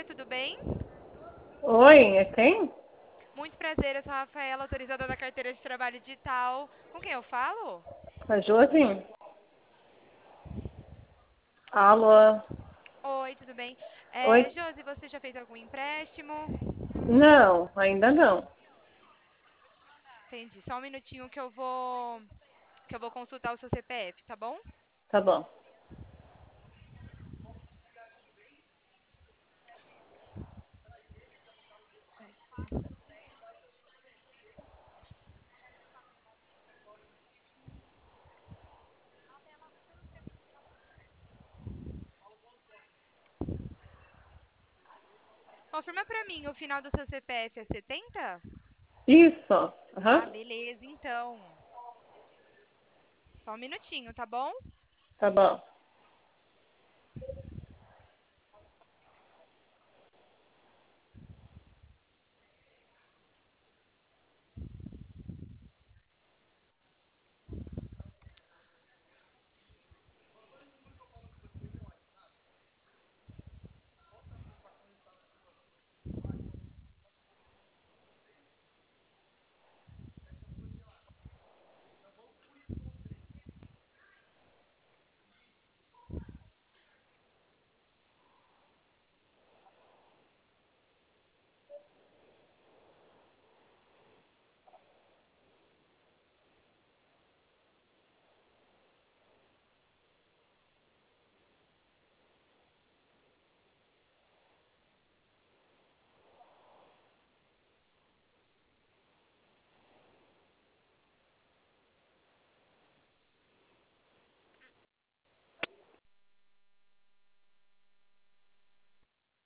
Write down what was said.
tudo bem? Oi, é quem? Muito prazer, eu sou a Rafaela, autorizada da carteira de trabalho digital. Com quem eu falo? A Josi? Alô? Oi, tudo bem? Oi? Josi, você já fez algum empréstimo? Não, ainda não. Entendi. Só um minutinho que eu vou consultar o seu CPF, tá bom? Tá bom. Confirma pra mim, o final do seu CPF é 70? Isso. Ah, Aham. beleza, então. Só um minutinho, tá bom? Tá bom.